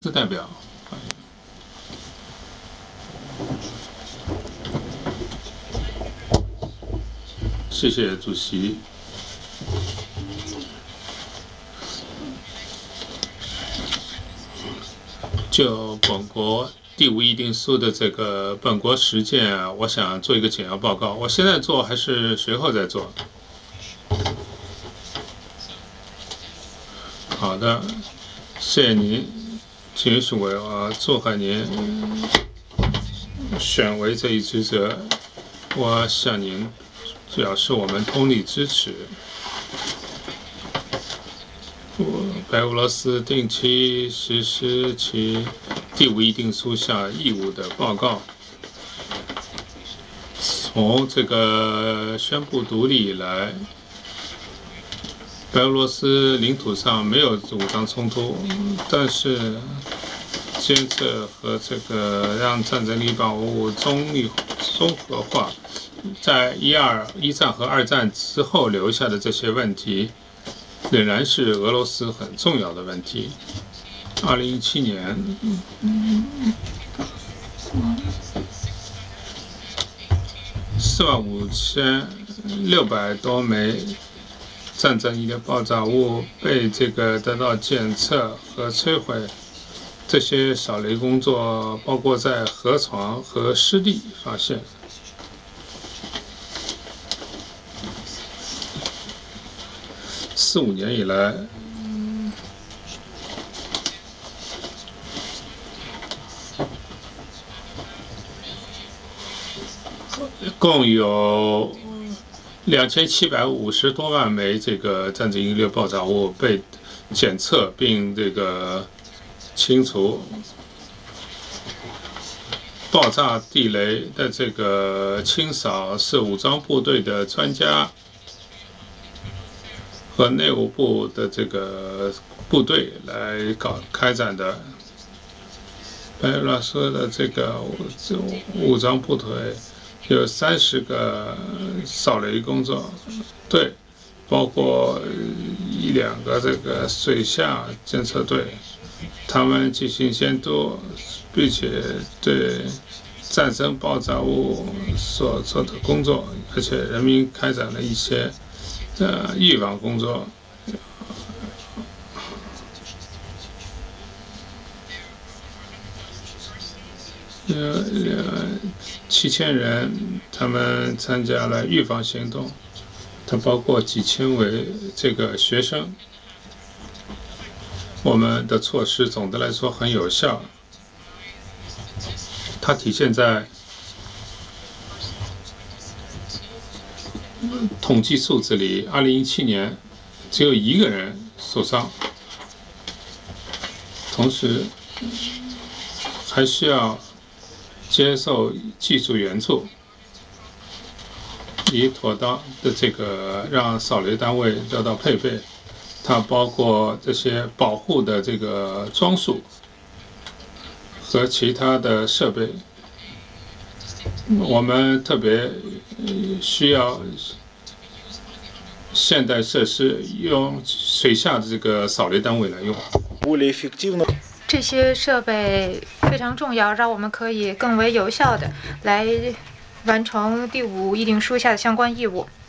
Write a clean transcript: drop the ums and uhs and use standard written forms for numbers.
自代表，谢谢主席。就本国第五议定书的这个本国实践啊，我想做一个简要报告。我现在做还是随后再做？好的，谢谢您，请允许我祝贺您选为这一职责。我向您表示我们通力支持。白俄罗斯定期实施其第五议定书下义务的报告。从这个宣布独立以来，白俄罗斯领土上没有武装冲突，但是监测和这个让战争力保护综合化，在一战和二战之后留下的这些问题，仍然是俄罗斯很重要的问题。2017年45600多枚战争遗留爆炸物被得到检测和摧毁。这些扫雷工作包括在河床和湿地发现。4-5年以来，共有2750多万枚战争遗留爆炸物被检测并清除。爆炸地雷的清扫是武装部队的专家和内务部的部队来开展的。白俄罗斯的武装部队有30个扫雷工作队，包括1-2个水下监测队，他们进行监督，并且对战争爆炸物所做的工作，而且人民开展了一些预防工作。7000人，他们参加了预防行动，它包括几千位学生。我们的措施总的来说很有效，它体现在统计数字里。2017年只有1个人受伤，同时还需要接受技术援助，以妥当的让扫雷单位得到配备。它包括这些保护的装束和其他的设备。我们特别需要现代设施，用水下的扫雷单位来用。 这些设备非常重要，让我们可以更为有效的来完成第5议定书下的相关义务。